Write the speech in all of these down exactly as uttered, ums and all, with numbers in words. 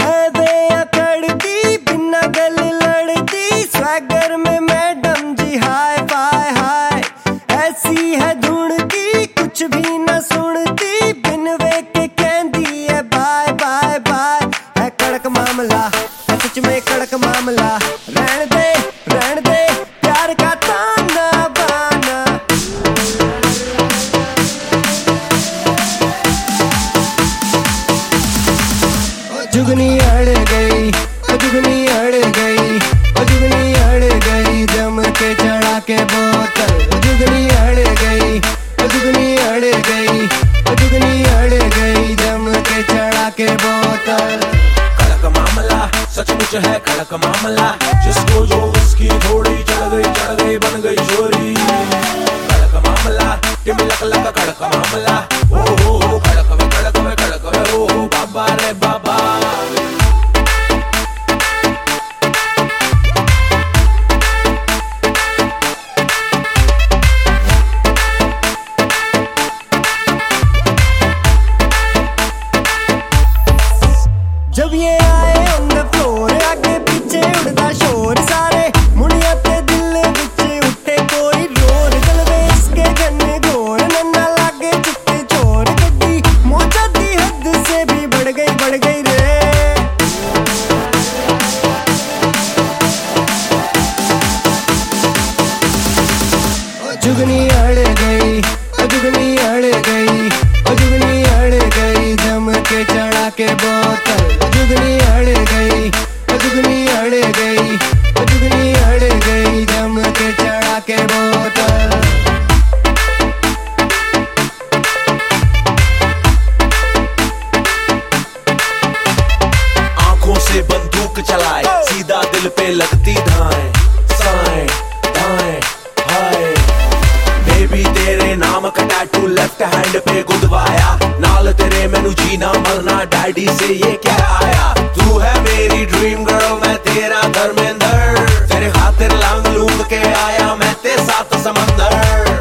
दे अकड़ती बिना गल लड़ती, स्वैगर में मैडम जी हाय फाय हाय। ऐसी है ढूंढती कुछ भी न सुनती, बिन वे के कहती है बाय बाय बाय। है कड़क मामला, है सच में कड़क मामला, रहन दे रहन दे प्यार का ताना बाना। जुगनी अड़ गई, जुगनी अड़ गई, जुगनी अड़ गई, जम के चढ़ा के बोतल। जुगनी अड़ गई, जुगनी अड़ गई, जुगनी अड़ गई, जम के चढ़ा के बोतल। कड़क मामला सचमुच है कड़क मामला, जिसको जो उसकी थोड़ी चढ़ गई चढ़ गई बन गई चोरी। कड़क मामला टिमलक लगा कड़क मामला, ओ हो हो कड़क वे कड़क वे कड़क वे ओ हो बाबा रे बाबा। जब ये आए ऑन द फ्लोर, आगे पीछे उड़दा शोर, सारे मुड़िया ते दिल विच उठे कोई रोर। जलवे इसके गन्ने घोर, नन्ना लागे चिट्टे चोर, गड्डी मोचा दी हद से भी बढ़ गई बढ़ गई रे। जुगनी अड़ गई, जुगनी अड़ गई, जुगनी अड़ गई, जम के चढ़ा के बोतल। जुगनी अड़ गई, जुगनी अड़ गई, जुगनी अड़ गई, जम के चढ़ा के बोतल। आंखों से बंदूक चलाए, सीधा दिल पे लगती धाएं, साएं दाएं हाय। बेबी तेरे नाम का टैटू लेफ्ट हैंड पे गुदवाया, नाल तेरे मैनू जीना मरना डैडी से ये क्या आया। तू है मेरी ड्रीम गर्ल, मैं तेरा धर्मेंद्र, तेरे खातिर लांग लूंग के आया मैं तेरे साथ समंदर।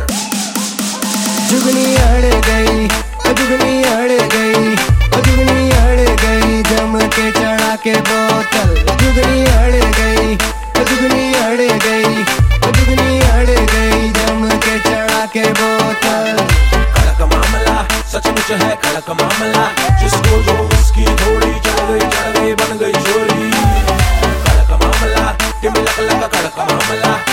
जुगनी अड़ गई, जुगनी अड़ गई, जुगनी अड़ गई, जम के चढ़ा के बोतल। जुगनी अड़ गई, जुगनी अड़ गई, जुगनी अड़ गई, जम के चढ़ा के बोतल। कड़क मामला सचमुच है कड़क मामला, जिसको जो उसकी थोड़ी चढ़ गई चढ़ गई बन गई चोरी। कड़क मामला टिमलक लगा कड़क मामला।